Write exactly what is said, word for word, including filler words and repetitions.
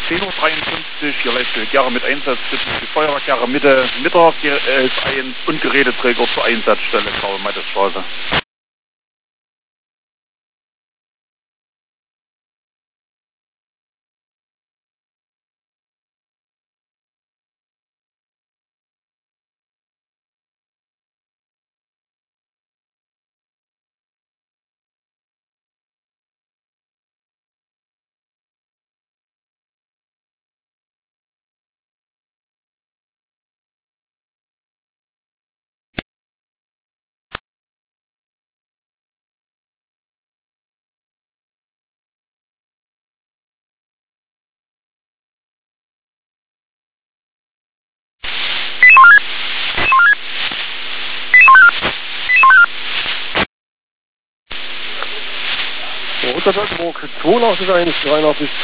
zehn Uhr dreiundfünfzig, hier leistet Gera mit Einsatz, die Feuerwehr Gera Mitte, Mittag, ist ein und Geräteträger zur Einsatzstelle, Karl-Mattes-Straße. Roter Brandenburg, zweiundachtzig eins, dreiundachtzig